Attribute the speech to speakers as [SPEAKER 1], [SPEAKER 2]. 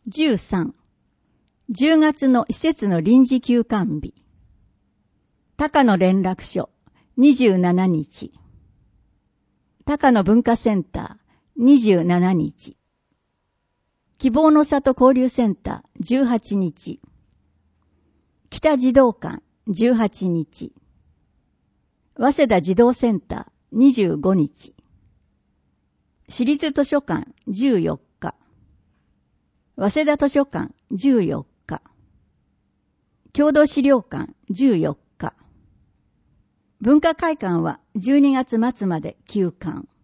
[SPEAKER 1] 13、10月の施設の臨時休館日。高野連絡所、27日。高野文化センター、27日。希望の里交流センター、18日。北児童館、18日。早稲田児童センター、25日。私立図書館、14日。早稲田図書館、14日。共同資料館、14日。文化会館は12月末まで休館。